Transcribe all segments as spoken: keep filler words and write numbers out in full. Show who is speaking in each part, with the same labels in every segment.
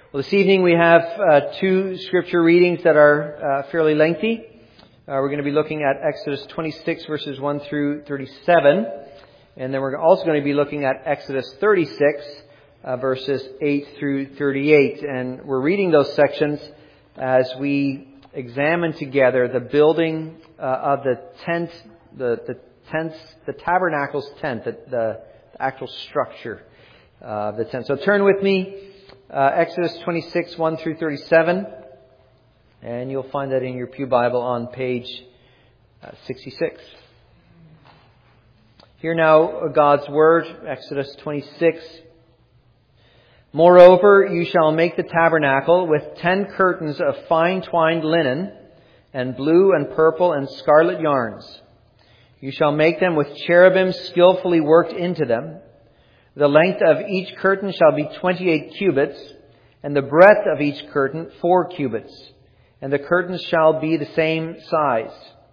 Speaker 1: Well, this evening we have uh, two scripture readings that are uh, fairly lengthy. Uh, we're going to be looking at Exodus twenty-six verses one through thirty-seven. And then we're also going to be looking at Exodus thirty-six uh, verses eight through thirty-eight. And we're reading those sections as we examine together the building uh, of the tent, the, the tents, the tabernacle's tent, the, the actual structure of the tent. So turn with me. Uh, Exodus twenty-six, one through thirty-seven. And you'll find that in your pew Bible on page uh, sixty-six. Hear now God's word, Exodus twenty-six. Moreover, you shall make the tabernacle with ten curtains of fine twined linen, and blue and purple and scarlet yarns. You shall make them with cherubim skillfully worked into them. The length of each curtain shall be twenty-eight cubits, and the breadth of each curtain four cubits, and the curtains shall be the same size.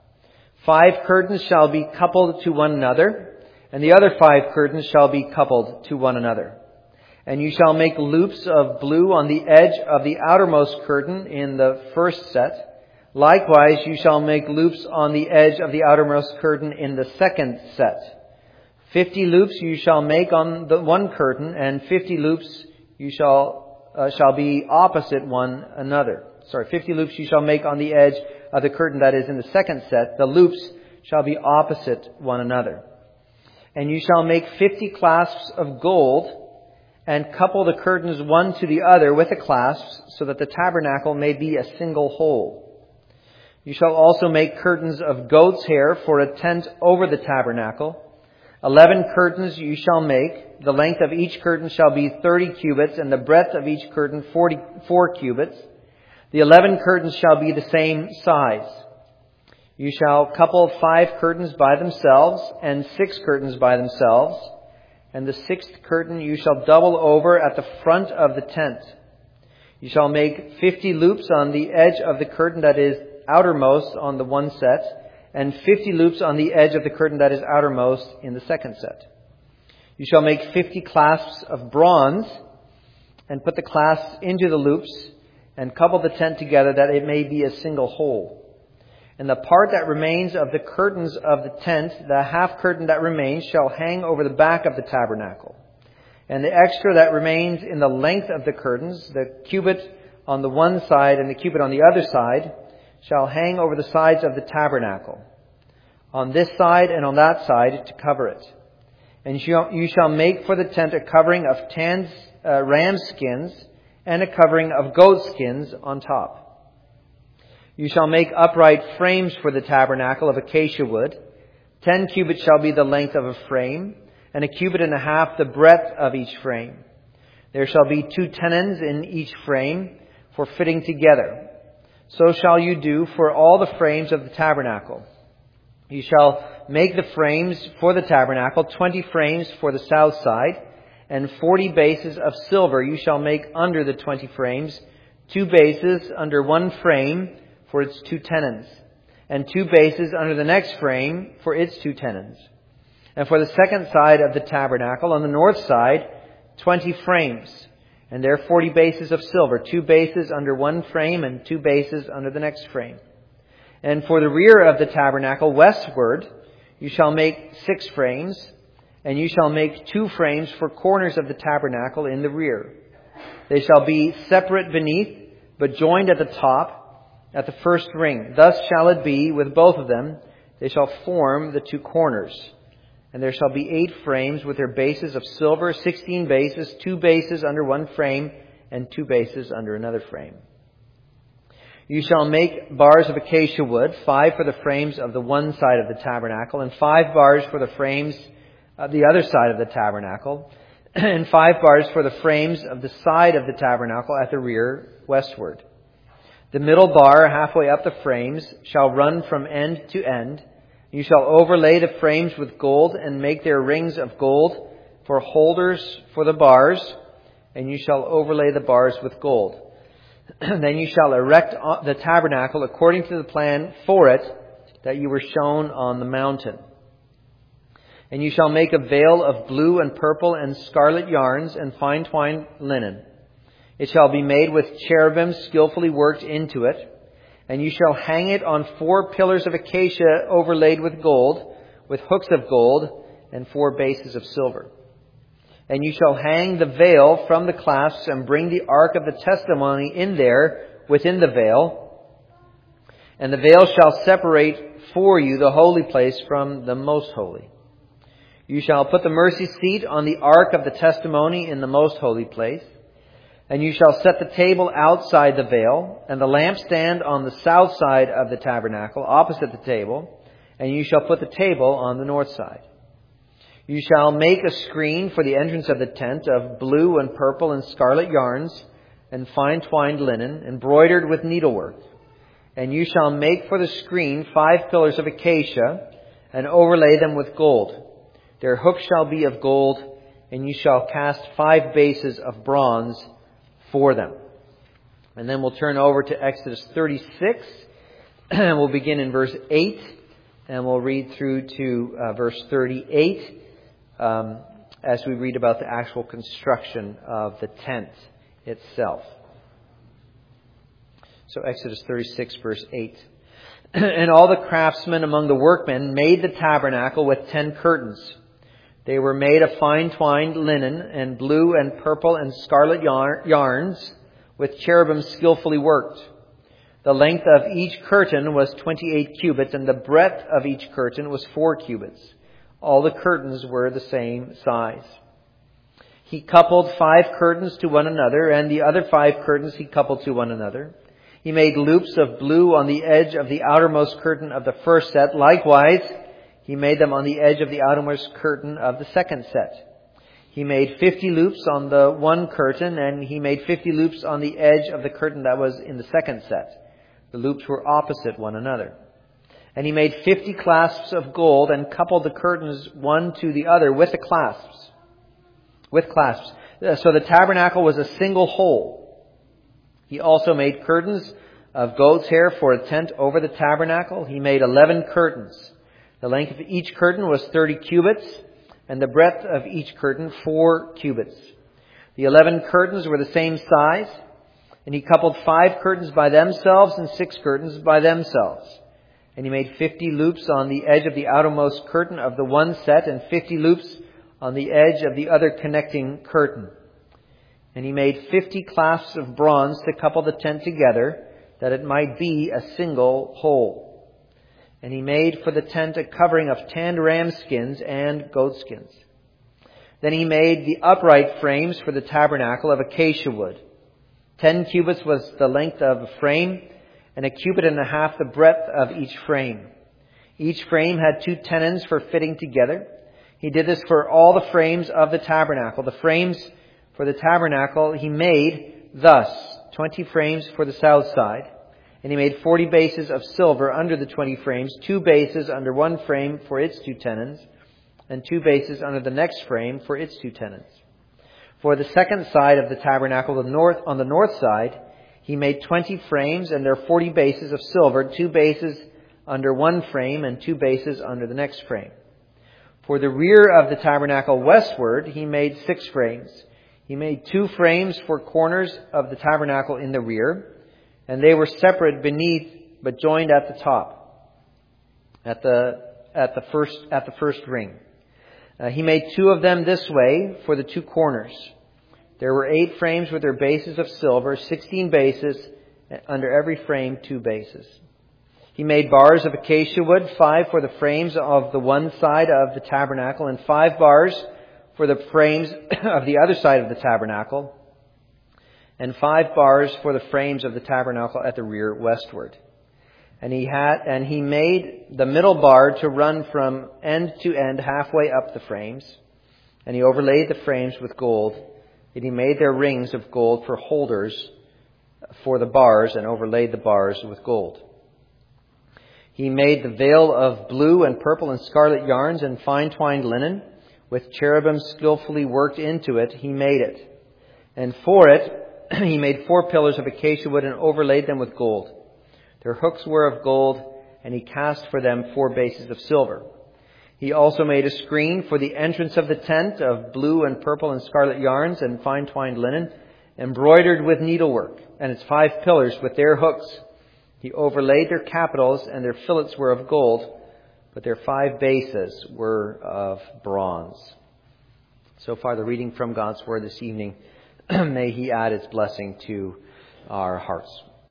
Speaker 1: Five curtains shall be coupled to one another, and the other five curtains shall be coupled to one another. And you shall make loops of blue on the edge of the outermost curtain in the first set. Likewise, you shall make loops on the edge of the outermost curtain in the second set. Fifty loops you shall make on the one curtain, and fifty loops you shall uh, shall be opposite one another. Sorry, fifty loops you shall make on the edge of the curtain that is in the second set. The loops shall be opposite one another. And you shall make fifty clasps of gold, and couple the curtains one to the other with the clasps, so that the tabernacle may be a single whole. You shall also make curtains of goat's hair for a tent over the tabernacle. Eleven curtains you shall make. The length of each curtain shall be thirty cubits, and the breadth of each curtain forty-four cubits. The eleven curtains shall be the same size. You shall couple five curtains by themselves, and six curtains by themselves. And the sixth curtain you shall double over at the front of the tent. You shall make fifty loops on the edge of the curtain that is outermost on the one set, and fifty loops on the edge of the curtain that is outermost in the second set. You shall make fifty clasps of bronze, and put the clasps into the loops, and couple the tent together that it may be a single whole. And the part that remains of the curtains of the tent, the half curtain that remains, shall hang over the back of the tabernacle. And the extra that remains in the length of the curtains, the cubit on the one side and the cubit on the other side, shall hang over the sides of the tabernacle, on this side and on that side, to cover it. And you shall make for the tent a covering of tanned uh, ram skins, and a covering of goat skins on top. You shall make upright frames for the tabernacle of acacia wood. Ten cubits shall be the length of a frame, and a cubit and a half the breadth of each frame. There shall be two tenons in each frame for fitting together. So shall you do for all the frames of the tabernacle. You shall make the frames for the tabernacle, twenty frames for the south side, and forty bases of silver you shall make under the twenty frames, two bases under one frame for its two tenons, and two bases under the next frame for its two tenons. And for the second side of the tabernacle, on the north side, twenty frames. And there are forty bases of silver, two bases under one frame and two bases under the next frame. And for the rear of the tabernacle, westward, you shall make six frames, and you shall make two frames for corners of the tabernacle in the rear. They shall be separate beneath, but joined at the top, at the first ring. Thus shall it be with both of them. They shall form the two corners. And there shall be eight frames with their bases of silver, sixteen bases, two bases under one frame, and two bases under another frame. You shall make bars of acacia wood, five for the frames of the one side of the tabernacle, and five bars for the frames of the other side of the tabernacle, and five bars for the frames of the side of the tabernacle at the rear westward. The middle bar, halfway up the frames, shall run from end to end. You shall overlay the frames with gold, and make their rings of gold for holders for the bars, and you shall overlay the bars with gold. Then you shall erect the tabernacle according to the plan for it that you were shown on the mountain. And you shall make a veil of blue and purple and scarlet yarns and fine twined linen. It shall be made with cherubim skillfully worked into it, and you shall hang it on four pillars of acacia overlaid with gold, with hooks of gold, and four bases of silver. And you shall hang the veil from the clasps and bring the ark of the testimony in there within the veil. And the veil shall separate for you the holy place from the most holy. You shall put the mercy seat on the ark of the testimony in the most holy place. And you shall set the table outside the veil, and the lampstand on the south side of the tabernacle, opposite the table, and you shall put the table on the north side. You shall make a screen for the entrance of the tent of blue and purple and scarlet yarns, and fine twined linen, embroidered with needlework. And you shall make for the screen five pillars of acacia, and overlay them with gold. Their hooks shall be of gold, and you shall cast five bases of bronze for them. And then we'll turn over to Exodus thirty-six, and we'll begin in verse eight, and we'll read through to uh, verse thirty-eight um, as we read about the actual construction of the tent itself. So Exodus thirty-six, verse eight. And all the craftsmen among the workmen made the tabernacle with ten curtains. They were made of fine twined linen and blue and purple and scarlet yarns with cherubim skillfully worked. The length of each curtain was twenty-eight cubits, and the breadth of each curtain was four cubits. All the curtains were the same size. He coupled five curtains to one another, and the other five curtains he coupled to one another. He made loops of blue on the edge of the outermost curtain of the first set. Likewise, he made them on the edge of the outermost curtain of the second set. He made fifty loops on the one curtain, and he made fifty loops on the edge of the curtain that was in the second set. The loops were opposite one another. And he made fifty clasps of gold and coupled the curtains one to the other with the clasps. With clasps. So the tabernacle was a single whole. He also made curtains of goat's hair for a tent over the tabernacle. He made eleven curtains. The length of each curtain was thirty cubits, and the breadth of each curtain four cubits. The eleven curtains were the same size, and he coupled five curtains by themselves and six curtains by themselves. And he made fifty loops on the edge of the outermost curtain of the one set, and fifty loops on the edge of the other connecting curtain. And he made fifty clasps of bronze to couple the tent together, that it might be a single whole. And he made for the tent a covering of tanned ram skins and goat skins. Then he made the upright frames for the tabernacle of acacia wood. Ten cubits was the length of a frame, and a cubit and a half the breadth of each frame. Each frame had two tenons for fitting together. He did this for all the frames of the tabernacle. The frames for the tabernacle he made thus: twenty frames for the south side. And he made forty bases of silver under the twenty frames, two bases under one frame for its two tenons, and two bases under the next frame for its two tenons. For the second side of the tabernacle, the north, on the north side, he made twenty frames, and there are forty bases of silver, two bases under one frame and two bases under the next frame. For the rear of the tabernacle westward, he made six frames. He made two frames for corners of the tabernacle in the rear, and they were separate beneath, but joined at the top, at the at the first at the first ring. Uh, he made two of them this way for the two corners. There were eight frames with their bases of silver, sixteen bases, under every frame two bases. He made bars of acacia wood, five for the frames of the one side of the tabernacle, and five bars for the frames of the other side of the tabernacle, and five bars for the frames of the tabernacle at the rear westward. And he had, and he made the middle bar to run from end to end halfway up the frames. And he overlaid the frames with gold. And he made their rings of gold for holders for the bars, and overlaid the bars with gold. He made the veil of blue and purple and scarlet yarns and fine twined linen, with cherubim skillfully worked into it. He made it. And for it, he made four pillars of acacia wood and overlaid them with gold. Their hooks were of gold, and he cast for them four bases of silver. He also made a screen for the entrance of the tent of blue and purple and scarlet yarns and fine twined linen, embroidered with needlework, and its five pillars with their hooks. He overlaid their capitals, and their fillets were of gold, but their five bases were of bronze. So far, the reading from God's Word this evening. May He add His blessing to our hearts.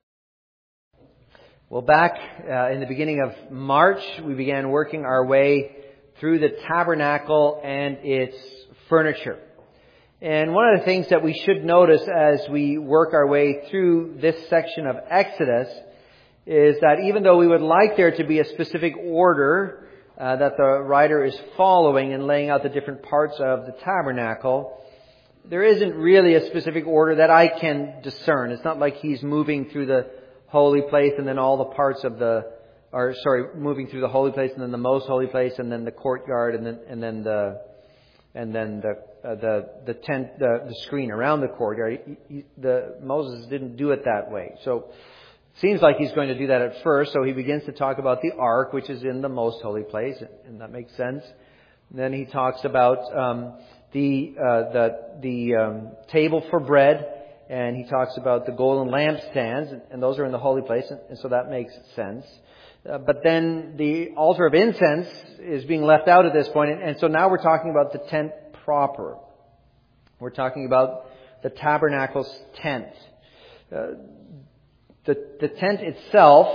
Speaker 1: Well, back uh, in the beginning of March, we began working our way through the tabernacle and its furniture. And one of the things that we should notice as we work our way through this section of Exodus is that even though we would like there to be a specific order uh, that the writer is following in laying out the different parts of the tabernacle, there isn't really a specific order that I can discern. It's not like he's moving through the holy place and then all the parts of the, or sorry, moving through the holy place and then the most holy place and then the courtyard and then and then the and then the uh, the the tent, the, the screen around the courtyard. He, he, the Moses didn't do it that way. So it seems like he's going to do that at first. So he begins to talk about the ark, which is in the most holy place, and that makes sense. And then he talks about um, the uh, the the um, table for bread. And he talks about the golden lampstands, and those are in the holy place, and so that makes sense. Uh, but then the altar of incense is being left out at this point, and, and so now we're talking about the tent proper. We're talking about the tabernacle's tent. Uh, the, the tent itself,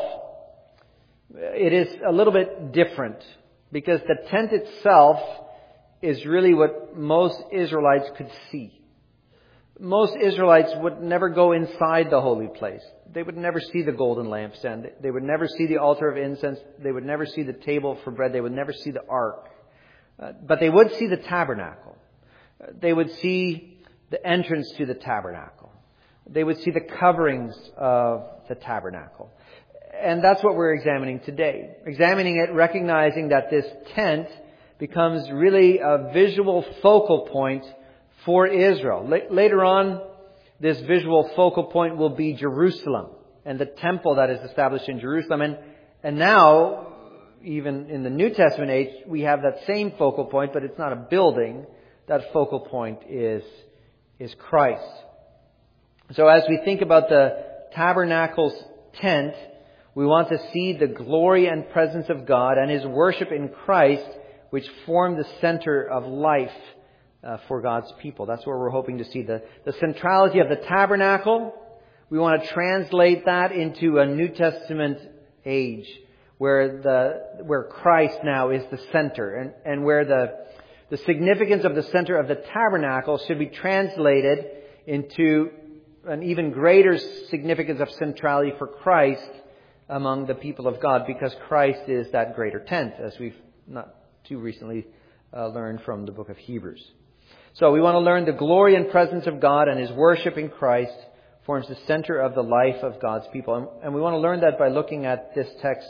Speaker 1: it is a little bit different, because the tent itself is really what most Israelites could see. Most Israelites would never go inside the holy place. They would never see the golden lampstand. They would never see the altar of incense. They would never see the table for bread. They would never see the ark. Uh, but they would see the tabernacle. Uh, they would see the entrance to the tabernacle. They would see the coverings of the tabernacle. And that's what we're examining today. Examining it, recognizing that this tent becomes really a visual focal point for Israel. Later on, this visual focal point will be Jerusalem and the temple that is established in Jerusalem. And, and now, even in the New Testament age, we have that same focal point, but it's not a building. That focal point is, is Christ. So as we think about the tabernacle's tent, we want to see the glory and presence of God and His worship in Christ, which form the center of life Uh, for God's people. That's where we're hoping to see the, the centrality of the tabernacle. We want to translate that into a New Testament age where the where Christ now is the center, and, and where the the significance of the center of the tabernacle should be translated into an even greater significance of centrality for Christ among the people of God, because Christ is that greater tent, as we've not too recently uh, learned from the book of Hebrews. So we want to learn the glory and presence of God, and His worship in Christ forms the center of the life of God's people. And we want to learn that by looking at this text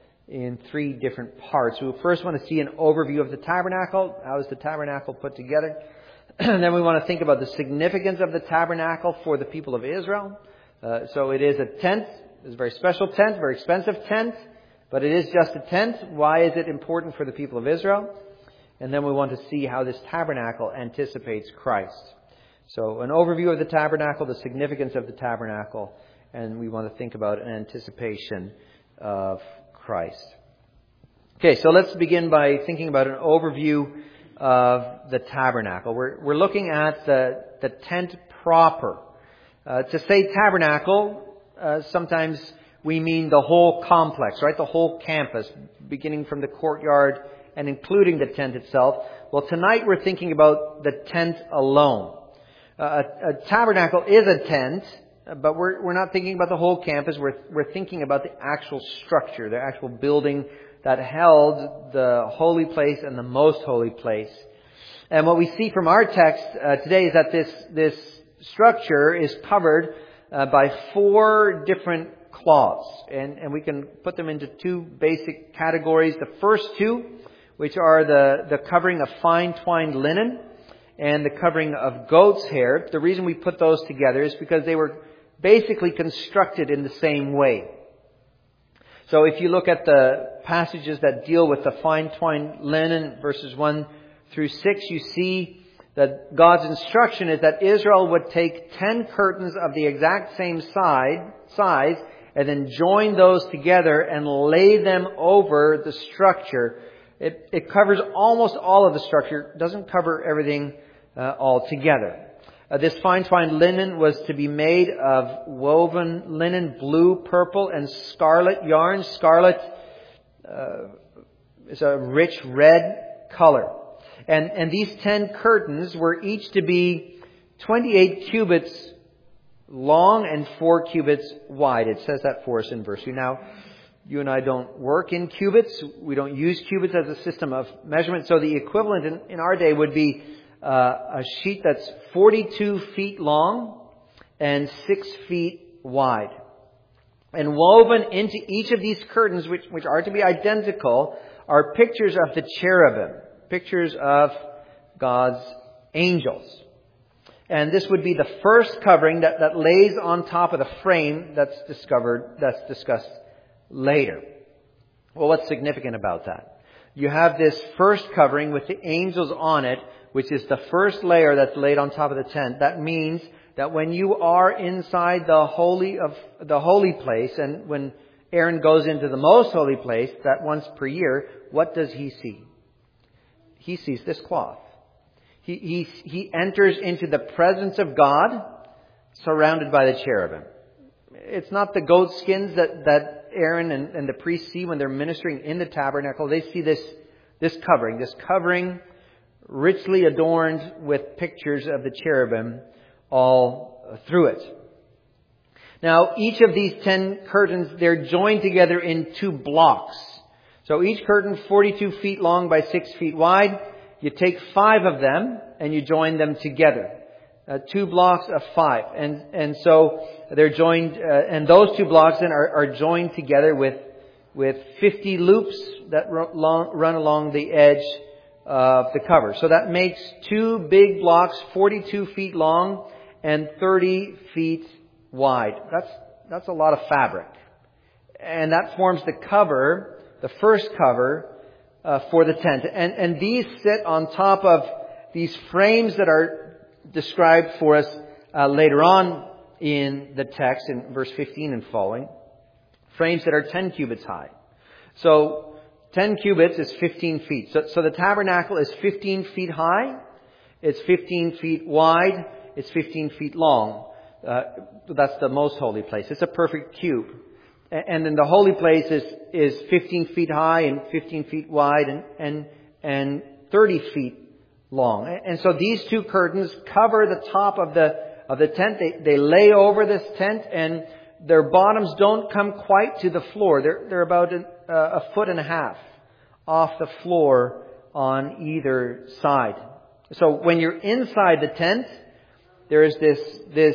Speaker 1: in three different parts. We first want to see an overview of the tabernacle. How is the tabernacle put together? And then we want to think about the significance of the tabernacle for the people of Israel. Uh, so it is a tent. It's a very special tent, very expensive tent. But it is just a tent. Why is it important for the people of Israel? And then we want to see how this tabernacle anticipates Christ. So an overview of the tabernacle, the significance of the tabernacle, and we want to think about an anticipation of Christ. Okay, so let's begin by thinking about an overview of the tabernacle. We're, we're looking at the, the tent proper. Uh, to say tabernacle, uh, sometimes we mean the whole complex, right? The whole campus, beginning from the courtyard and including the tent itself. Well, tonight we're thinking about the tent alone. Uh, a, a tabernacle is a tent, but we're we're not thinking about the whole campus. We're we're thinking about the actual structure, the actual building that held the holy place and the most holy place. And what we see from our text uh, today is that this this structure is covered uh, by four different cloths, and and we can put them into two basic categories. The first two, which are the, the covering of fine twined linen and the covering of goat's hair. The reason we put those together is because they were basically constructed in the same way. So if you look at the passages that deal with the fine twined linen, verses one through six, you see that God's instruction is that Israel would take ten curtains of the exact same side, size and then join those together and lay them over the structure. It, it covers almost all of the structure. It doesn't cover everything uh, altogether. Uh, this fine twined linen was to be made of woven linen, blue, purple, and scarlet yarn. Scarlet uh, is a rich red color. And, and these ten curtains were each to be twenty-eight cubits long and four cubits wide. It says that for us in verse two. Now, you and I don't work in cubits. We don't use cubits as a system of measurement. So the equivalent in, in our day would be uh, a sheet that's forty-two feet long and six feet wide. And woven into each of these curtains, which, which are to be identical, are pictures of the cherubim, pictures of God's angels. And this would be the first covering that, that lays on top of the frame that's discovered, that's discussed later. Well, what's significant about that? You have this first covering with the angels on it, which is the first layer that's laid on top of the tent. That means that when you are inside the holy of the holy place, and when Aaron goes into the most holy place, that once per year, what does he see? He sees this cloth. He, he, he enters into the presence of God surrounded by the cherubim. It's not the goat skins that, that Aaron and, and the priests see when they're ministering in the tabernacle. They see this, this covering, this covering richly adorned with pictures of the cherubim all through it. Now, each of these ten curtains, they're joined together in two blocks. So each curtain forty-two feet long by six feet wide. You take five of them and you join them together. Uh, two blocks of five. And and so they're joined, uh, and those two blocks then are, are joined together with with fifty loops that ro- long, run along the edge of the cover. So that makes two big blocks, forty-two feet long and thirty feet wide. That's that's a lot of fabric. And that forms the cover, the first cover, Uh, for the tent. And, and these sit on top of these frames that are described for us uh, later on in the text in verse fifteen and following. Frames that are ten cubits high. So ten cubits is fifteen feet. So, so the tabernacle is fifteen feet high. It's fifteen feet wide. It's fifteen feet long. Uh, that's the most holy place. It's a perfect cube. And then the holy place is, is fifteen feet high and fifteen feet wide and, and, and thirty feet long. And so these two curtains cover the top of the, of the tent. They, they lay over this tent, and their bottoms don't come quite to the floor. They're, they're about a, a foot and a half off the floor on either side. So when you're inside the tent, there is this, this,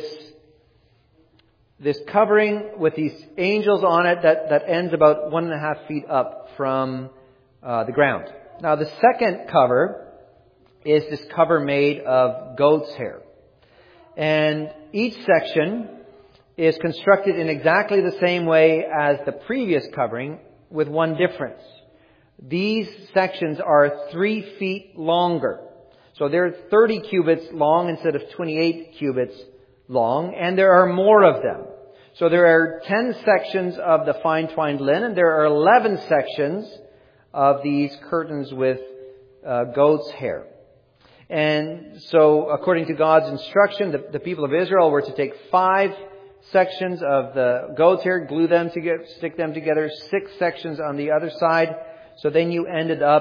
Speaker 1: This covering with these angels on it that, that ends about one and a half feet up from uh, the ground. Now the second cover is this cover made of goat's hair. And each section is constructed in exactly the same way as the previous covering, with one difference. These sections are three feet longer. So they're thirty cubits long instead of twenty-eight cubits long, and there are more of them. So there are ten sections of the fine twined linen. There are eleven sections of these curtains with uh, goat's hair. And so according to God's instruction, the, the people of Israel were to take five sections of the goat's hair, glue them together, stick them together, six sections on the other side. So then you ended up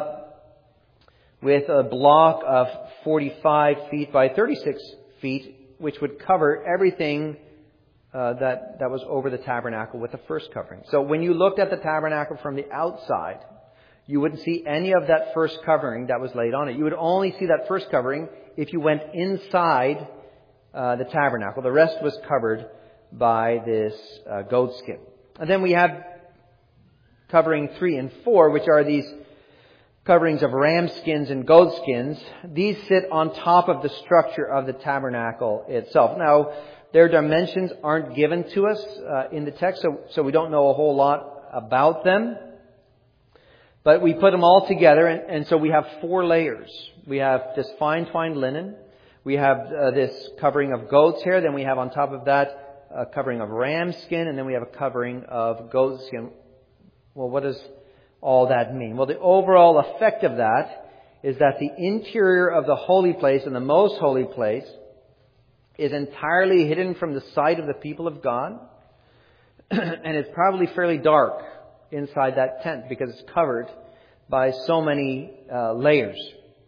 Speaker 1: with a block of forty-five feet by thirty-six feet, which would cover everything uh, that, that was over the tabernacle with the first covering. So when you looked at the tabernacle from the outside, you wouldn't see any of that first covering that was laid on it. You would only see that first covering if you went inside uh, the tabernacle. The rest was covered by this uh, goat skin. And then we have covering three and four, which are these coverings of ram skins and goat skins. These sit on top of the structure of the tabernacle itself. Now, their dimensions aren't given to us uh, in the text, so, so we don't know a whole lot about them. But we put them all together, and, and so we have four layers. We have this fine twined linen. We have uh, this covering of goat's hair. Then we have on top of that a covering of ram skin. And then we have a covering of goat skin. Well, what does all that mean? Well, the overall effect of that is that the interior of the holy place and the most holy place is entirely hidden from the sight of the people of God. And it's probably fairly dark inside that tent because it's covered by so many uh, layers.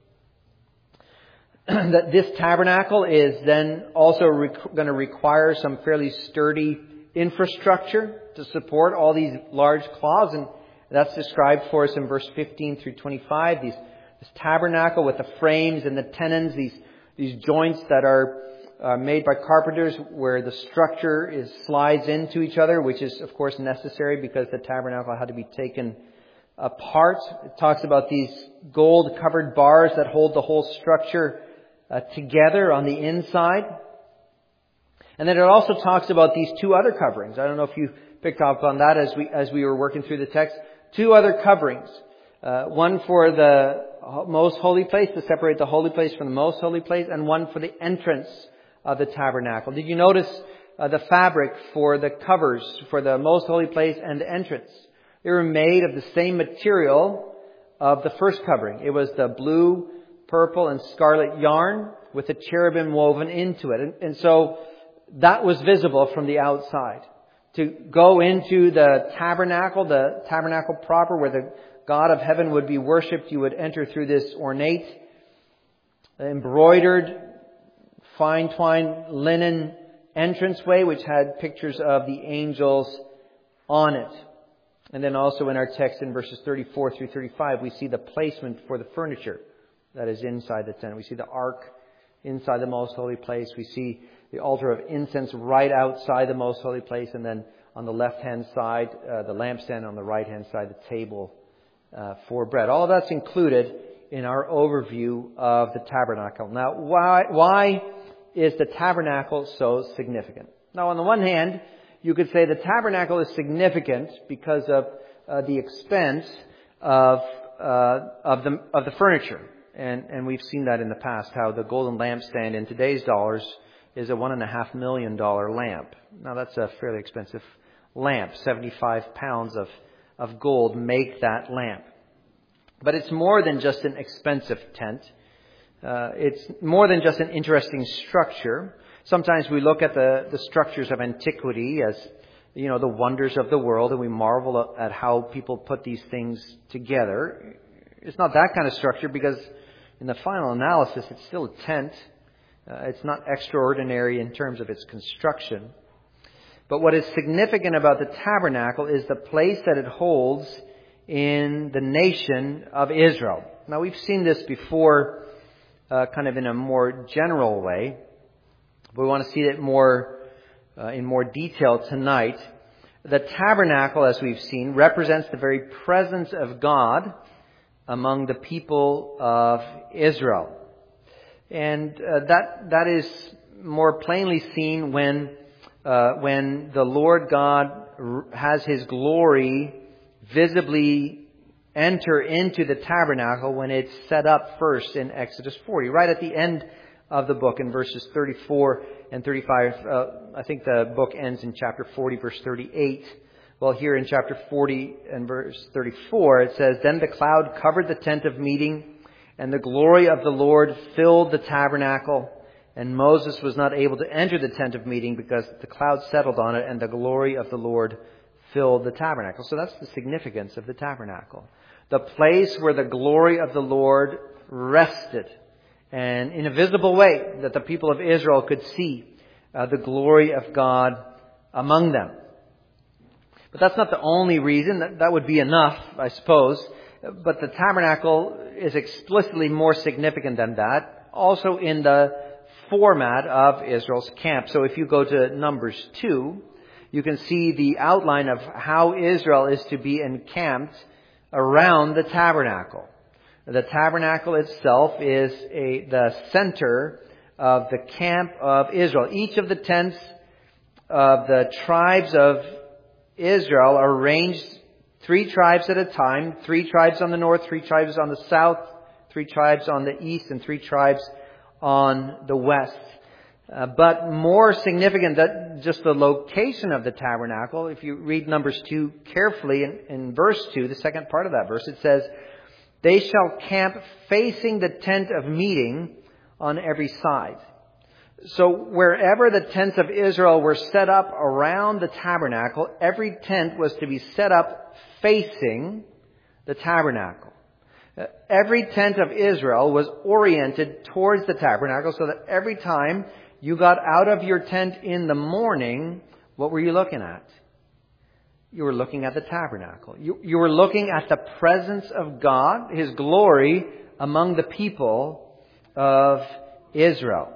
Speaker 1: That this tabernacle is then also rec- going to require some fairly sturdy infrastructure to support all these large cloths, and that's described for us in verse fifteen through twenty-five. These, this tabernacle with the frames and the tenons, these these joints that are uh, made by carpenters, where the structure is slides into each other, which is of course necessary because the tabernacle had to be taken apart. It talks about these gold covered bars that hold the whole structure uh, together on the inside. And then it also talks about these two other coverings. I don't know if you picked up on that as we as we were working through the text. Two other coverings. Uh, one for the most holy place, to separate the holy place from the most holy place, and one for the entrance of the tabernacle. Did you notice uh, the fabric for the covers for the most holy place and the entrance? They were made of the same material of the first covering. It was the blue, purple, and scarlet yarn with a cherubim woven into it. And, and so that was visible from the outside. To go into the tabernacle, the tabernacle proper, where the God of heaven would be worshipped, you would enter through this ornate, embroidered, fine twined linen entranceway, which had pictures of the angels on it. And then also in our text in verses thirty-four through thirty-five, we see the placement for the furniture that is inside the tent. We see the ark inside the most holy place. We see the altar of incense right outside the most holy place. And then on the left-hand side, uh, the lampstand. On the right-hand side, the table uh, for bread. All of that's included in our overview of the tabernacle. Now, why, why is the tabernacle so significant? Now, on the one hand, you could say the tabernacle is significant because of uh, the expense of uh, of the of the furniture, and and we've seen that in the past. How the golden lampstand in today's dollars is a one and a half million dollar lamp. Now that's a fairly expensive lamp. Seventy-five pounds of of gold make that lamp. But it's more than just an expensive tent. Uh, it's more than just an interesting structure. Sometimes we look at the, the structures of antiquity as, you know, the wonders of the world, and we marvel at how people put these things together. It's not that kind of structure because in the final analysis, it's still a tent. Uh, it's not extraordinary in terms of its construction. But what is significant about the tabernacle is the place that it holds in the nation of Israel. Now, we've seen this before, uh, kind of in a more general way. We want to see it more uh, in more detail tonight. The tabernacle, as we've seen, represents the very presence of God among the people of Israel. And uh, that that is more plainly seen when uh, when the Lord God has His glory visibly enter into the tabernacle when it's set up first in Exodus forty, right at the end of the book in verses thirty-four and thirty-five. Uh, I think the book ends in chapter forty, verse thirty-eight. Well, here in chapter forty and verse thirty-four, it says, "Then the cloud covered the tent of meeting, and the glory of the Lord filled the tabernacle. And Moses was not able to enter the tent of meeting because the cloud settled on it, and the glory of the Lord filled the tabernacle." So that's the significance of the tabernacle. The place where the glory of the Lord rested. And in a visible way that the people of Israel could see uh, the glory of God among them. But that's not the only reason. That, that would be enough, I suppose. But the tabernacle is explicitly more significant than that. Also in the format of Israel's camp. So if you go to Numbers two, you can see the outline of how Israel is to be encamped around the tabernacle. The tabernacle itself is a, the center of the camp of Israel. Each of the tents of the tribes of Israel are arranged three tribes at a time. Three tribes on the north, three tribes on the south, three tribes on the east, and three tribes on the west. Uh, but more significant than just the location of the tabernacle, if you read Numbers two carefully in, in verse two, the second part of that verse, it says, "They shall camp facing the tent of meeting on every side." So wherever the tents of Israel were set up around the tabernacle, every tent was to be set up facing the tabernacle. Every tent of Israel was oriented towards the tabernacle, so that every time you got out of your tent in the morning, what were you looking at? You were looking at the tabernacle. You, you were looking at the presence of God, His glory among the people of Israel.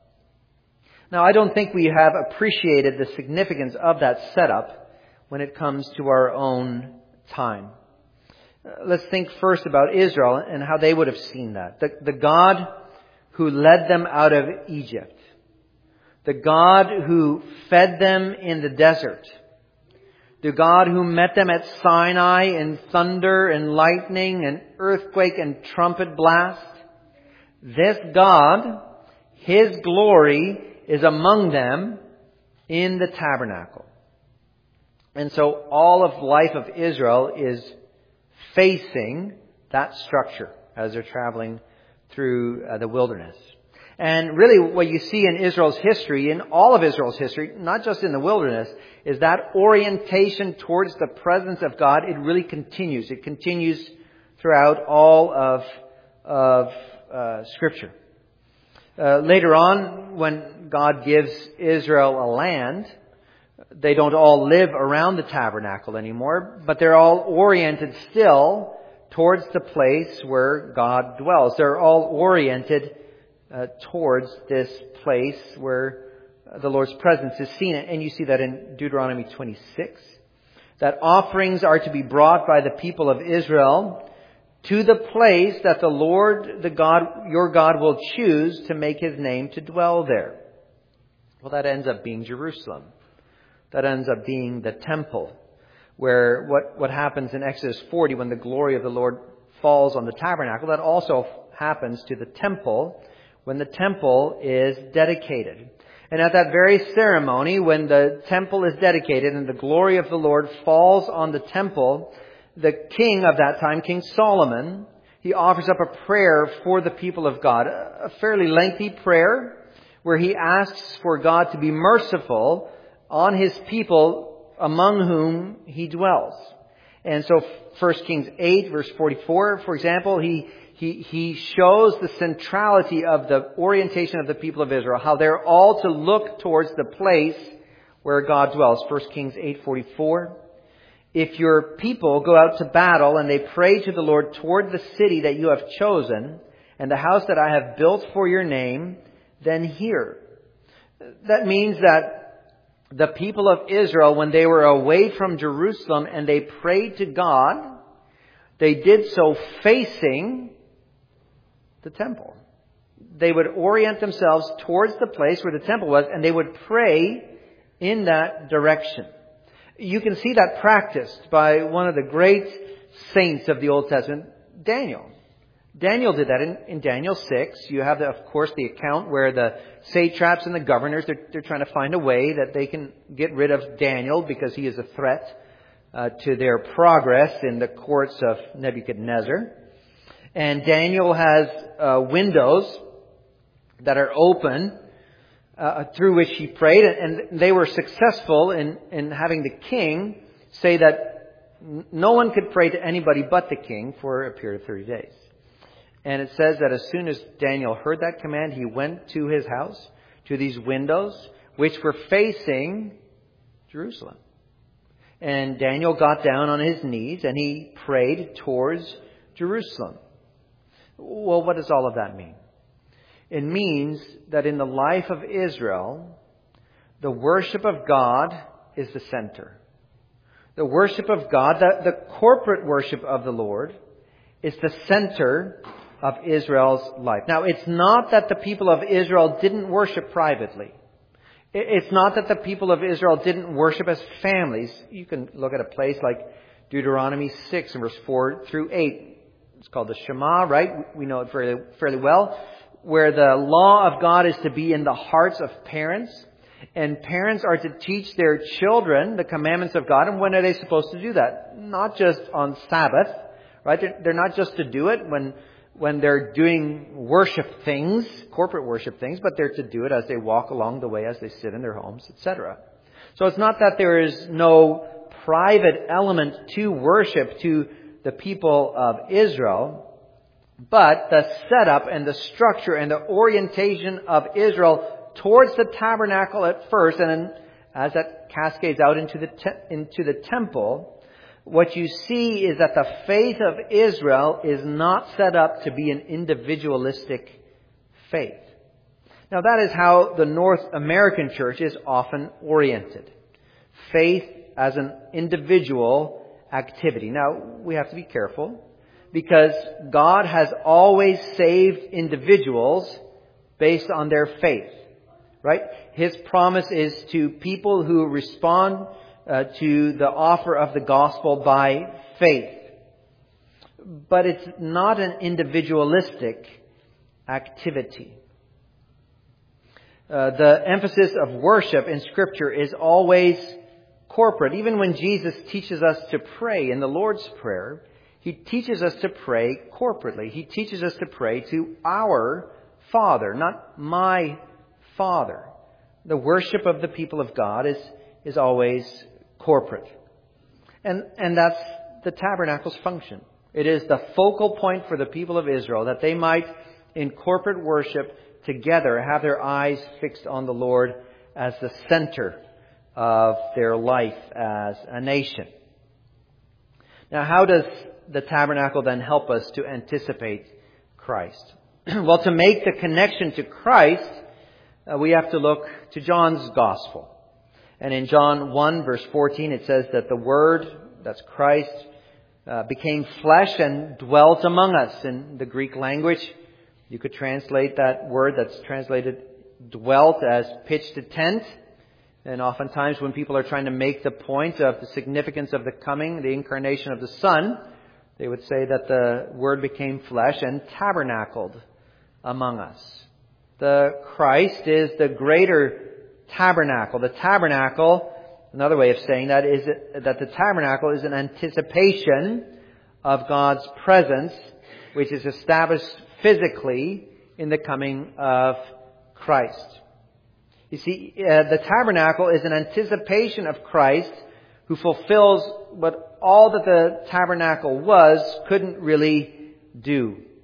Speaker 1: Now, I don't think we have appreciated the significance of that setup when it comes to our own time. Let's think first about Israel and how they would have seen that. The, the God who led them out of Egypt. The God who fed them in the desert. The God who met them at Sinai in thunder and lightning and earthquake and trumpet blast. This God, His glory is among them in the tabernacle. And so all of life of Israel is facing that structure as they're traveling through uh, the wilderness. And really what you see in Israel's history, in all of Israel's history, not just in the wilderness, is that orientation towards the presence of God. It really continues. It continues throughout all of, of uh, Scripture. Uh, later on, when God gives Israel a land, they don't all live around the tabernacle anymore, but they're all oriented still towards the place where God dwells. They're all oriented uh, towards this place where the Lord's presence is seen. And you see that in Deuteronomy twenty-six, that offerings are to be brought by the people of Israel to the place that the Lord, the God, your God, will choose to make His name to dwell there. Well, that ends up being Jerusalem. That ends up being the temple, where what, what happens in Exodus forty when the glory of the Lord falls on the tabernacle, that also happens to the temple when the temple is dedicated. And at that very ceremony, when the temple is dedicated and the glory of the Lord falls on the temple, the king of that time, King Solomon, he offers up a prayer for the people of God, a fairly lengthy prayer where he asks for God to be merciful on His people among whom He dwells. And so First Kings eight, verse forty-four, for example, he, he, he shows the centrality of the orientation of the people of Israel, how they're all to look towards the place where God dwells. First Kings eight forty-four. If your people go out to battle and they pray to the Lord toward the city that you have chosen and the house that I have built for your name, then hear. That means that the people of Israel, when they were away from Jerusalem and they prayed to God, they did so facing the temple. They would orient themselves towards the place where the temple was, and they would pray in that direction. You can see that practiced by one of the great saints of the Old Testament, Daniel. Daniel did that in, in Daniel six. You have, the, of course, the account where the satraps and the governors, they're, they're trying to find a way that they can get rid of Daniel because he is a threat uh, to their progress in the courts of Nebuchadnezzar. And Daniel has uh, windows that are open uh, through which he prayed, and they were successful in, in having the king say that no one could pray to anybody but the king for a period of thirty days. And it says that as soon as Daniel heard that command, he went to his house, to these windows, which were facing Jerusalem. And Daniel got down on his knees and he prayed towards Jerusalem. Well, what does all of that mean? It means that in the life of Israel, the worship of God is the center. The worship of God, the, the corporate worship of the Lord, is the center of Israel's life. Now, it's not that the people of Israel didn't worship privately. It's not that the people of Israel didn't worship as families. You can look at a place like Deuteronomy six and verse four through eight. It's called the Shema, right? We know it fairly, fairly well. where the law of God is to be in the hearts of parents, and parents are to teach their children the commandments of God. And when are they supposed to do that? Not just on Sabbath, right? They're, they're not just to do it when when they're doing worship things, corporate worship things, but they're to do it as they walk along the way, as they sit in their homes, et cetera. So it's not that there is no private element to worship to the people of Israel, but the setup and the structure and the orientation of Israel towards the tabernacle at first, and then as that cascades out into the te- into the temple, what you see is that the faith of Israel is not set up to be an individualistic faith. Now that is how the North American church is often oriented. Faith as an individual activity. Now we have to be careful, because God has always saved individuals based on their faith. Right? His promise is to people who respond uh, to the offer of the gospel by faith. But it's not an individualistic activity. Uh, the emphasis of worship in Scripture is always corporate. Even when Jesus teaches us to pray in the Lord's Prayer, He teaches us to pray corporately. He teaches us to pray to our Father, not my Father. The worship of the people of God is, is always corporate. And, and that's the tabernacle's function. It is the focal point for the people of Israel, that they might, in corporate worship together, have their eyes fixed on the Lord as the center of their life as a nation. Now, how does the tabernacle then help us to anticipate Christ? Well, to make the connection to Christ, Uh, we have to look to John's Gospel. And in John one, verse fourteen, it says that the Word, that's Christ, uh, became flesh and dwelt among us. In the Greek language, you could translate that word that's translated dwelt as pitched a tent. And oftentimes when people are trying to make the point of the significance of the coming, the incarnation of the Son, they would say that the Word became flesh and tabernacled among us. The Christ is the greater tabernacle. The tabernacle, another way of saying that is that the tabernacle is an anticipation of God's presence, which is established physically in the coming of Christ. You see, uh, the tabernacle is an anticipation of Christ, who fulfills what all that the tabernacle was couldn't really do.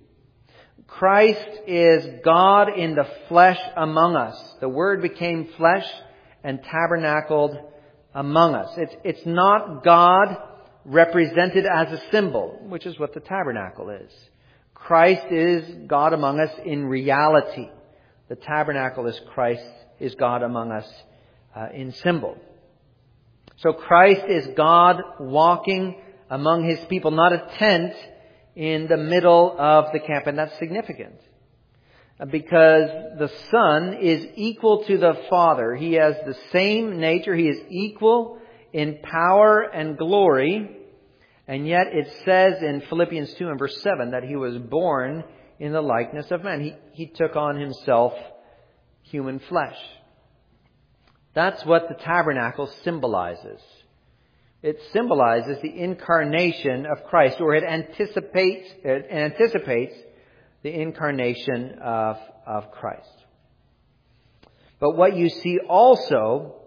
Speaker 1: Christ is God in the flesh among us. The Word became flesh and tabernacled among us. It's, it's not God represented as a symbol, which is what the tabernacle is. Christ is God among us in reality. The tabernacle is Christ, is God among us uh, in symbol. So Christ is God walking among His people, not a tent in the middle of the camp. And that's significant, because the Son is equal to the Father. He has the same nature. He is equal in power and glory. And yet it says in Philippians two and verse seven that He was born in the likeness of man. He, he took on Himself human flesh. That's what the tabernacle symbolizes. It symbolizes the incarnation of Christ, or it anticipates, it anticipates the incarnation of, of Christ. But what you see also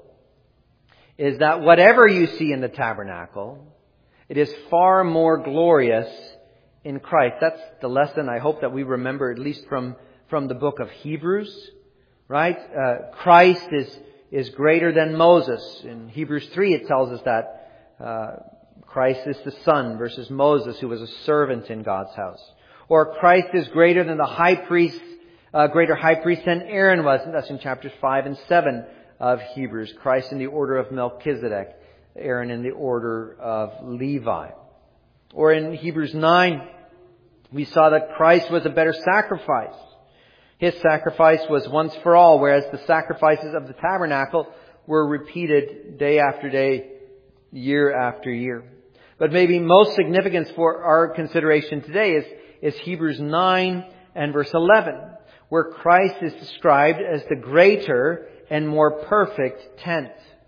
Speaker 1: is that whatever you see in the tabernacle, it is far more glorious in Christ. That's the lesson I hope that we remember, at least from, from the book of Hebrews, right? Uh, Christ is, is greater than Moses. In Hebrews three, it tells us that Uh, Christ is the Son versus Moses, who was a servant in God's house. Or Christ is greater than the high priest, uh, greater high priest than Aaron was. And that's in chapters five and seven of Hebrews. Christ in the order of Melchizedek, Aaron in the order of Levi. Or in Hebrews nine, we saw that Christ was a better sacrifice. His sacrifice was once for all, whereas the sacrifices of the tabernacle were repeated day after day, year after year. But maybe most significant for our consideration today is, is Hebrews nine and verse eleven, where Christ is described as the greater and more perfect tent.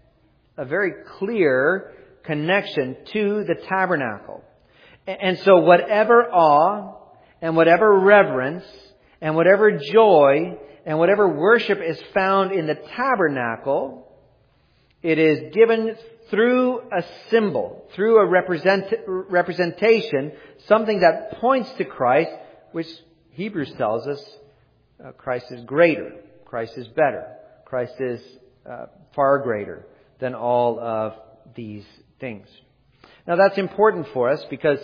Speaker 1: A very clear connection to the tabernacle. And so whatever awe and whatever reverence and whatever joy and whatever worship is found in the tabernacle, it is given through a symbol, through a represent, representation, something that points to Christ, which Hebrews tells us uh, Christ is greater, Christ is better, Christ is uh, far greater than all of these things. Now that's important for us because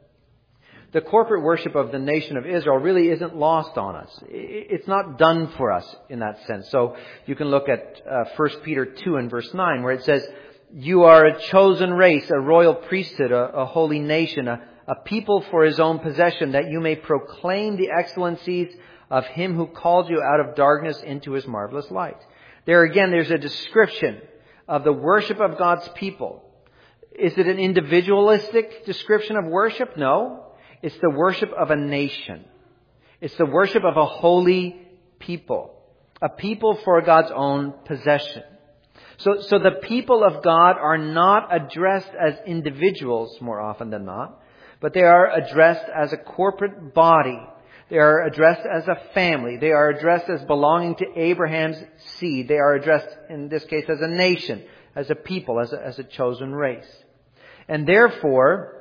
Speaker 1: the corporate worship of the nation of Israel really isn't lost on us. It's not done for us in that sense. So you can look at uh, First Peter two and verse nine where it says, "You are a chosen race, a royal priesthood, a, a holy nation, a, a people for His own possession, that you may proclaim the excellencies of Him who called you out of darkness into His marvelous light." There again, there's a description of the worship of God's people. Is it an individualistic description of worship? No. It's the worship of a nation. It's the worship of a holy people. A people for God's own possession. So, so the people of God are not addressed as individuals more often than not, but they are addressed as a corporate body. They are addressed as a family. They are addressed as belonging to Abraham's seed. They are addressed, in this case, as a nation, as a people, as a, as a chosen race. And therefore,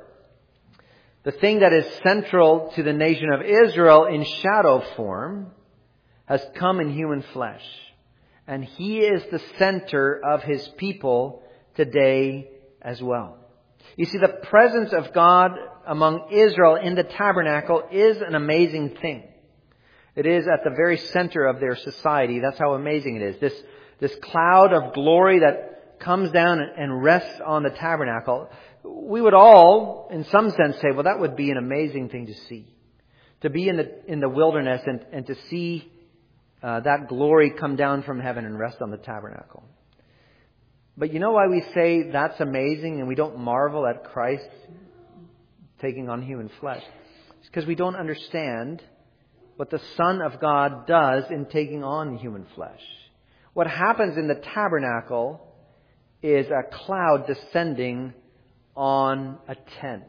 Speaker 1: the thing that is central to the nation of Israel in shadow form has come in human flesh. And He is the center of His people today as well. You see, the presence of God among Israel in the tabernacle is an amazing thing. It is at the very center of their society. That's how amazing it is. This, this cloud of glory that comes down and rests on the tabernacle. We would all, in some sense, say, well, that would be an amazing thing to see. To be in the in the wilderness and, and to see uh, that glory come down from heaven and rest on the tabernacle. But you know why we say that's amazing and we don't marvel at Christ taking on human flesh? It's because we don't understand what the Son of God does in taking on human flesh. What happens in the tabernacle is a cloud descending on a tent.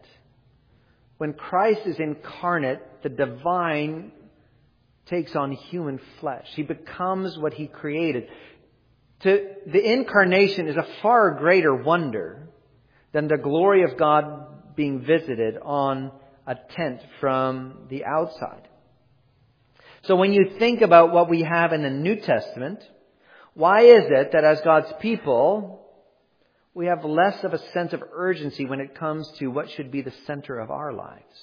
Speaker 1: When Christ is incarnate, the divine takes on human flesh. He becomes what He created. To, the incarnation is a far greater wonder than the glory of God being visited on a tent from the outside. So when you think about what we have in the New Testament, why is it that as God's people, we have less of a sense of urgency when it comes to what should be the center of our lives?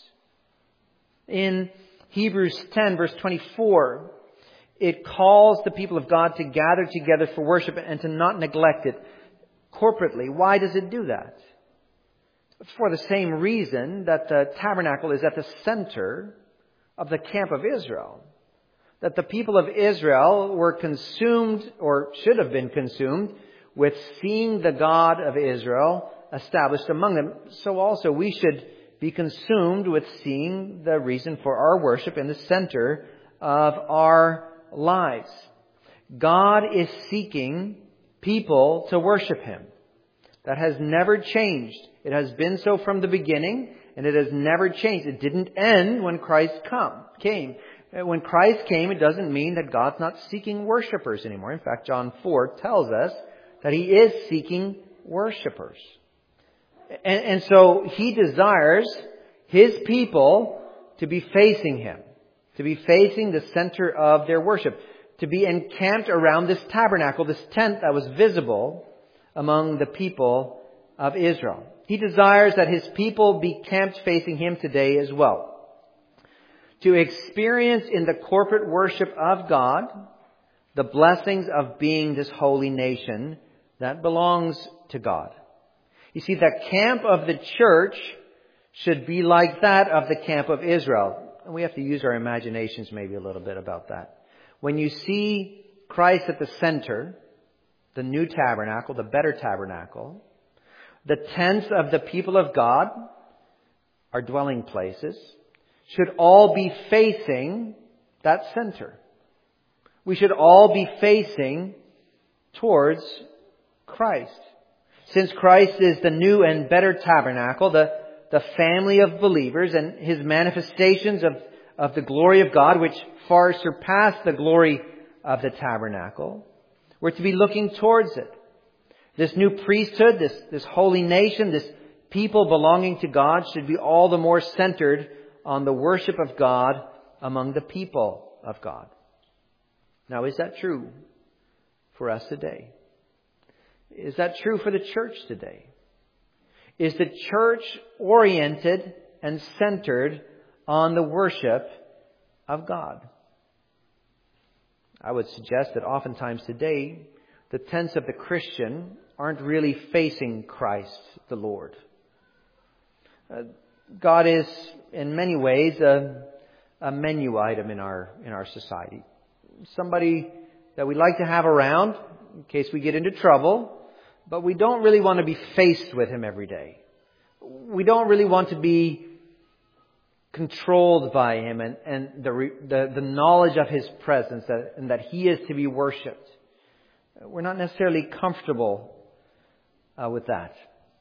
Speaker 1: In Hebrews ten, verse twenty-four, it calls the people of God to gather together for worship and to not neglect it corporately. Why does it do that? For the same reason that the tabernacle is at the center of the camp of Israel. That the people of Israel were consumed, or should have been consumed, with seeing the God of Israel established among them. So also we should be consumed with seeing the reason for our worship in the center of our lives. God is seeking people to worship Him. That has never changed. It has been so from the beginning, and it has never changed. It didn't end when Christ come, came. When Christ came, it doesn't mean that God's not seeking worshipers anymore. In fact, John four tells us that He is seeking worshipers. And, and so He desires His people to be facing Him, to be facing the center of their worship, to be encamped around this tabernacle, this tent that was visible among the people of Israel. He desires that His people be camped facing Him today as well. To experience in the corporate worship of God the blessings of being this holy nation that belongs to God. You see, the camp of the church should be like that of the camp of Israel. And we have to use our imaginations maybe a little bit about that. When you see Christ at the center, the new tabernacle, the better tabernacle, the tents of the people of God, our dwelling places, should all be facing that center. We should all be facing towards Christ. Since Christ is the new and better tabernacle, the, the family of believers, and His manifestations of, of the glory of God, which far surpass the glory of the tabernacle, we're to be looking towards it. This new priesthood, this, this holy nation, this people belonging to God should be all the more centered on the worship of God among the people of God. Now, is that true for us today? Is that true for the church today? Is the church oriented and centered on the worship of God? I would suggest that oftentimes today, the tents of the Christian aren't really facing Christ the Lord. Uh, God is, in many ways, a, a menu item in our in our society. Somebody that we like to have around in case we get into trouble, but we don't really want to be faced with Him every day. We don't really want to be controlled by Him and, and the, the the knowledge of His presence that, and that He is to be worshipped. We're not necessarily comfortable uh, with that.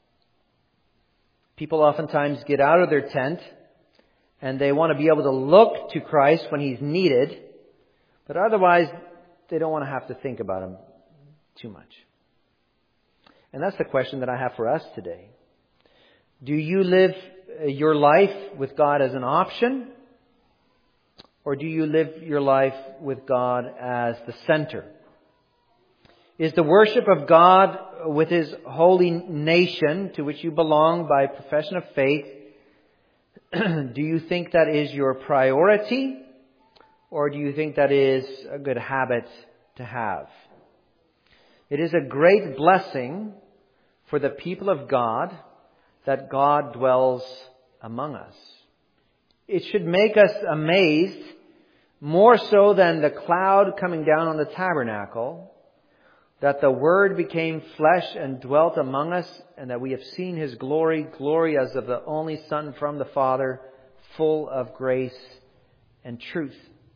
Speaker 1: People oftentimes get out of their tent and they want to be able to look to Christ when He's needed, but otherwise they don't want to have to think about Him too much. And that's the question that I have for us today. Do you live your life with God as an option, or do you live your life with God as the center? Is the worship of God with His holy nation to which you belong by profession of faith, do you think that is your priority, or do you think that is a good habit to have? It is a great blessing for the people of God that God dwells among us. It should make us amazed, more so than the cloud coming down on the tabernacle, that the Word became flesh and dwelt among us, and that we have seen His glory, glory as of the only Son from the Father, full of grace and truth.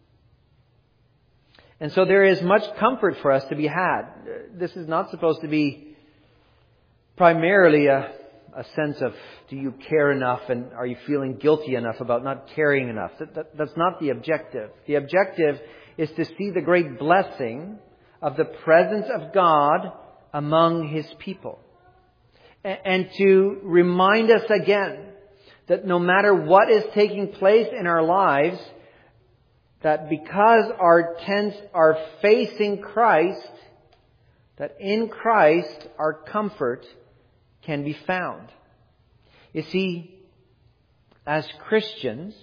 Speaker 1: And so there is much comfort for us to be had. This is not supposed to be primarily a, a sense of, do you care enough and are you feeling guilty enough about not caring enough? That, that, that's not the objective. The objective is to see the great blessing of the presence of God among His people. And, and to remind us again that no matter what is taking place in our lives, that because our tents are facing Christ, that in Christ our comfort can be found. You see, as Christians,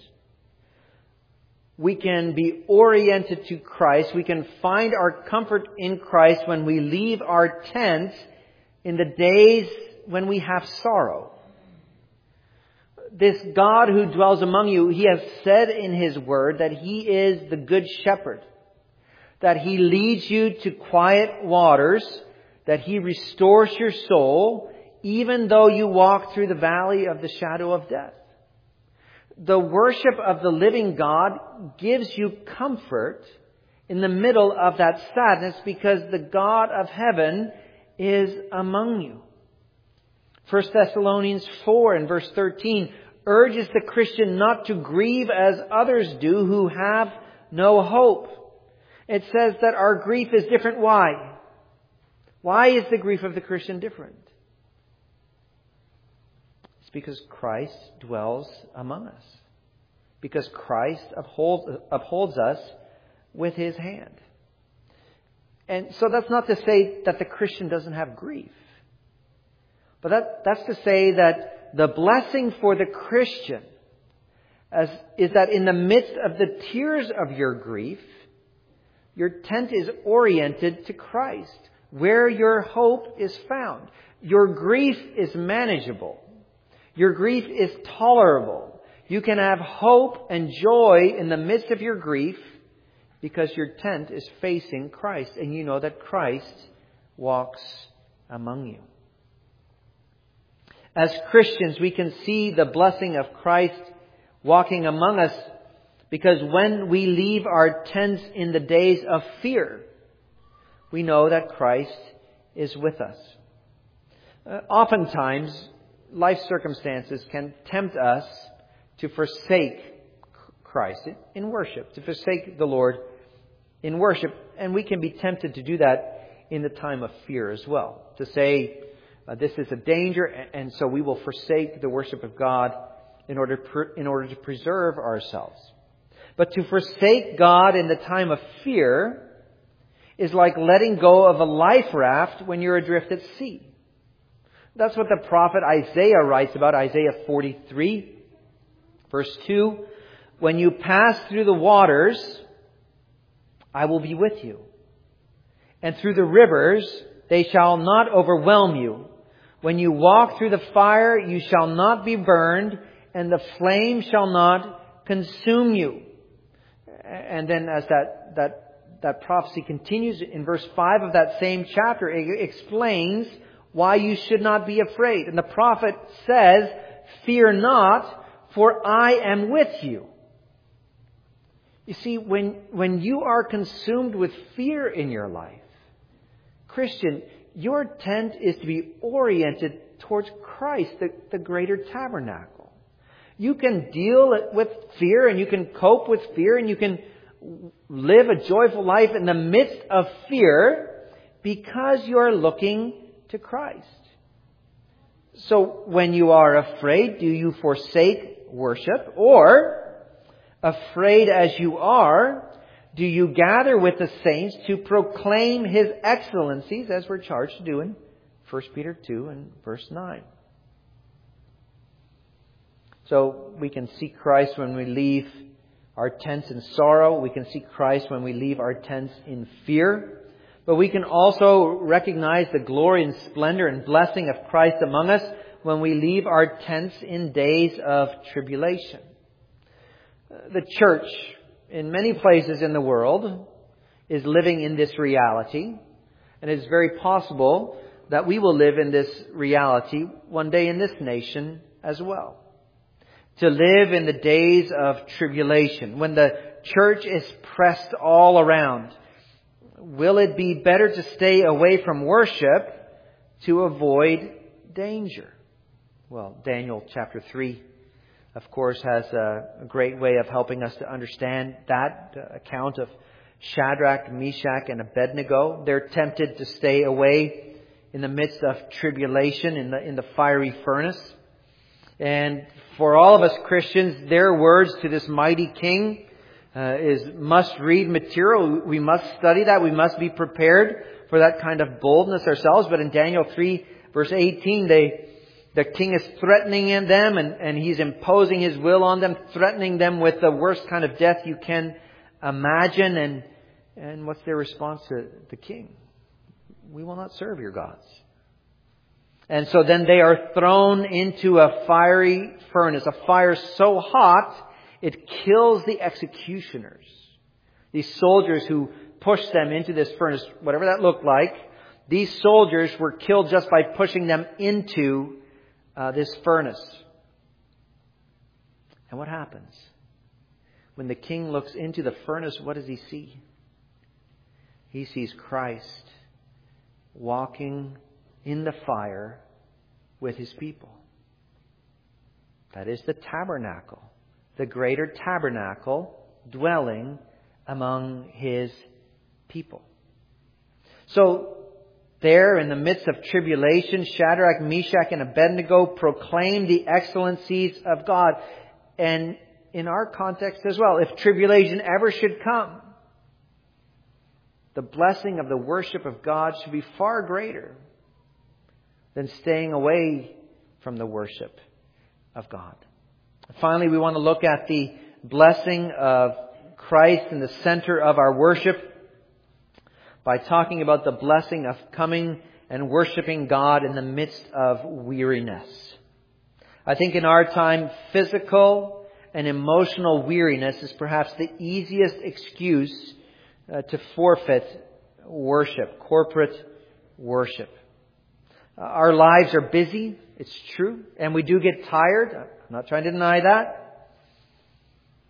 Speaker 1: we can be oriented to Christ. We can find our comfort in Christ when we leave our tents in the days when we have sorrow. This God who dwells among you, He has said in His Word that He is the Good Shepherd, that He leads you to quiet waters, that He restores your soul, even though you walk through the valley of the shadow of death. The worship of the living God gives you comfort in the middle of that sadness because the God of heaven is among you. First Thessalonians four and verse thirteen urges the Christian not to grieve as others do who have no hope. It says that our grief is different. Why? Why is the grief of the Christian different? It's because Christ dwells among us. Because Christ upholds, upholds us with His hand. And so that's not to say that the Christian doesn't have grief. But that, that's to say that the blessing for the Christian as, is that in the midst of the tears of your grief, your tent is oriented to Christ, where your hope is found. Your grief is manageable. Your grief is tolerable. You can have hope and joy in the midst of your grief because your tent is facing Christ and you know that Christ walks among you. As Christians, we can see the blessing of Christ walking among us Because when we leave our tents in the days of fear, we know that Christ is with us. Uh, oftentimes, life circumstances can tempt us to forsake Christ in worship, to forsake the Lord in worship. And we can be tempted to do that in the time of fear as well. To say, uh, this is a danger, and so we will forsake the worship of God in order, pr- in order to preserve ourselves. But to forsake God in the time of fear is like letting go of a life raft when you're adrift at sea. That's what the prophet Isaiah writes about, Isaiah forty-three, verse two. When you pass through the waters, I will be with you. And through the rivers, they shall not overwhelm you. When you walk through the fire, you shall not be burned, and the flame shall not consume you. And then as that, that, that prophecy continues in verse five of that same chapter, it explains why you should not be afraid. And the prophet says, fear not, for I am with you. You see, when, when you are consumed with fear in your life, Christian, your tent is to be oriented towards Christ, the, the greater tabernacle. You can deal with fear and you can cope with fear and you can live a joyful life in the midst of fear because you are looking to Christ. So when you are afraid, do you forsake worship? Or, afraid as you are, do you gather with the saints to proclaim His excellencies as we're charged to do in First Peter two and verse nine? So we can seek Christ when we leave our tents in sorrow. We can seek Christ when we leave our tents in fear. But we can also recognize the glory and splendor and blessing of Christ among us when we leave our tents in days of tribulation. The church, in many places in the world, is living in this reality. And it is very possible that we will live in this reality one day in this nation as well. To live in the days of tribulation, when the church is pressed all around. Will it be better to stay away from worship to avoid danger? Well, Daniel chapter three, of course, has a great way of helping us to understand that account of Shadrach, Meshach, and Abednego. They're tempted to stay away in the midst of tribulation in the in the fiery furnace. And for all of us Christians, their words to this mighty king uh, is must-read material. We must study that. We must be prepared for that kind of boldness ourselves. But in Daniel three, verse eighteen, they, the king is threatening them and, and he's imposing his will on them, threatening them with the worst kind of death you can imagine. And, and what's their response to the king? We will not serve your gods. And so then they are thrown into a fiery furnace, a fire so hot it kills the executioners. These soldiers who pushed them into this furnace, whatever that looked like, these soldiers were killed just by pushing them into uh, this furnace. And what happens? When the king looks into the furnace, what does he see? He sees Christ walking in the fire with His people. That is the tabernacle, the greater tabernacle dwelling among His people. So there in the midst of tribulation, Shadrach, Meshach, and Abednego proclaim the excellencies of God. And in our context as well, if tribulation ever should come, the blessing of the worship of God should be far greater than staying away from the worship of God. Finally, we want to look at the blessing of Christ in the center of our worship by talking about the blessing of coming and worshiping God in the midst of weariness. I think in our time, physical and emotional weariness is perhaps the easiest excuse uh, to forfeit worship, corporate worship. Uh, our lives are busy, it's true, and we do get tired. I'm not trying to deny that.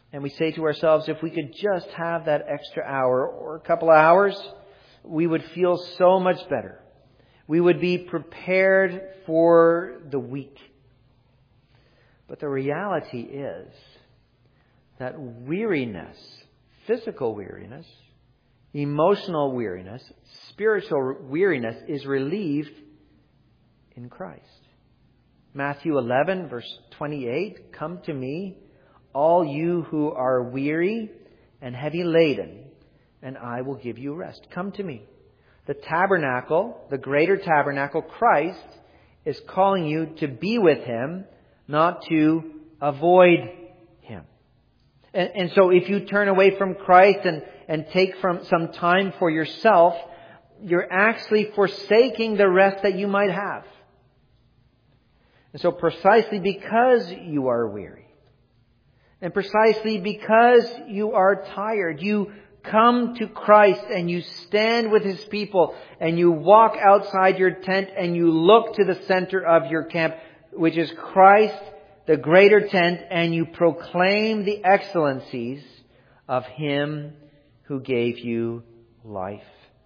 Speaker 1: And we say to ourselves, if we could just have that extra hour or a couple of hours, we would feel so much better. We would be prepared for the week. But the reality is that weariness, physical weariness, emotional weariness, spiritual weariness is relieved in Christ. Matthew eleven, verse twenty-eight, "Come to me, all you who are weary and heavy laden, and I will give you rest." Come to me. The tabernacle, the greater tabernacle, Christ, is calling you to be with Him, not to avoid Him. And, and so if you turn away from Christ and, and take from some time for yourself, you're actually forsaking the rest that you might have. And so precisely because you are weary, and precisely because you are tired, you come to Christ and you stand with His people and you walk outside your tent and you look to the center of your camp, which is Christ, the greater tent, and you proclaim the excellencies of Him who gave you life.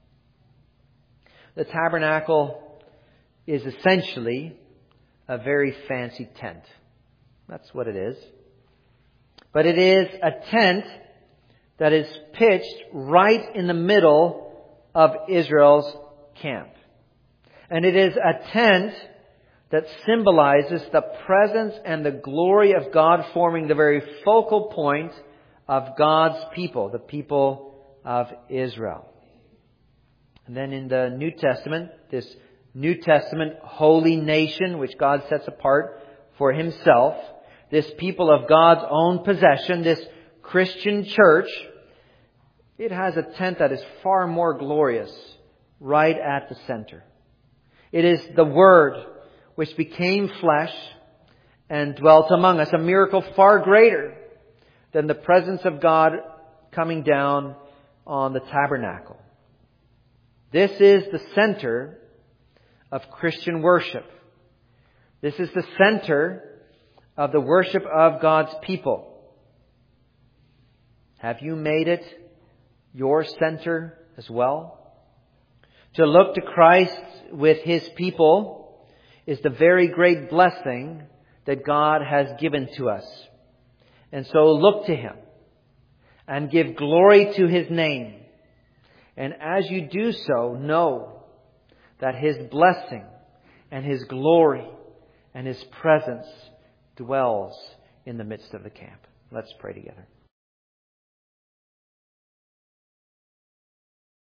Speaker 1: The tabernacle is essentially a very fancy tent. That's what it is. But it is a tent that is pitched right in the middle of Israel's camp. And it is a tent that symbolizes the presence and the glory of God, forming the very focal point of God's people, the people of Israel. And then in the New Testament, this New Testament holy nation, which God sets apart for Himself, this people of God's own possession, this Christian church, it has a tent that is far more glorious right at the center. It is the Word which became flesh and dwelt among us, a miracle far greater than the presence of God coming down on the tabernacle. This is the center of Christian worship. This is the center of the worship of God's people. Have you made it your center as well? To look to Christ with His people is the very great blessing that God has given to us. And so look to Him and give glory to His name. And as you do so, know that His blessing and His glory and His presence dwells in the midst of the camp. Let's pray together.